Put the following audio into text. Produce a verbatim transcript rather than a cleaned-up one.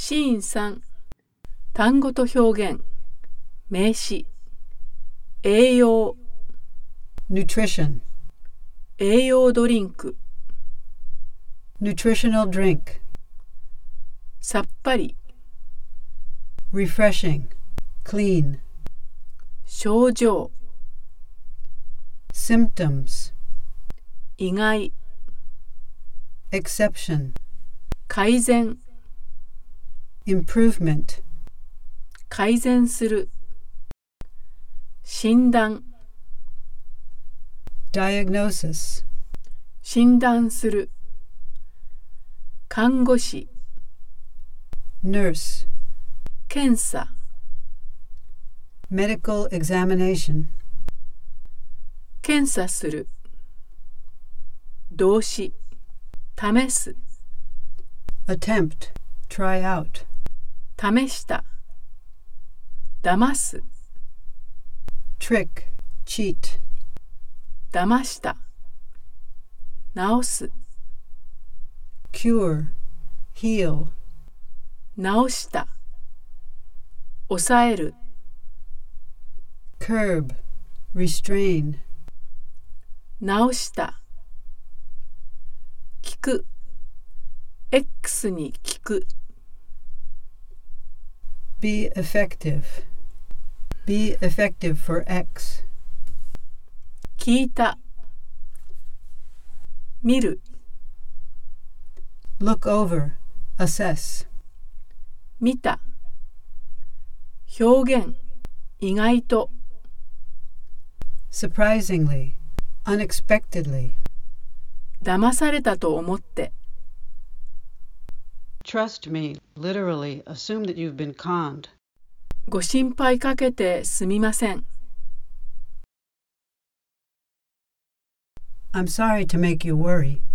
シーンさん、単語と表現、名詞、栄養、 nutrition, 栄養ドリンク、 nutritional drink, さっぱり、 refreshing, clean, 症状、 symptoms, 意外、 exception, 改善、 improvement, 改善する、診断、 diagnosis, 診断する、看護師、 nurse, 検査、 medical examination, 検査する、動詞、試す、 attempt, try out, 試した、騙す、 trick, cheat, 騙した、治す、 cure, heal, 治した、抑える、 curb, restrain, 治した、聞く、X に聞く、 be effective, be effective for X, 聞いた、見る、 look over, assess, 見た、表現、意外と、 surprisingly, unexpectedly, 騙されたと思って、 trust me, literally, assume that you've been conned. ご心配かけてすみません。 I'm sorry to make you worry.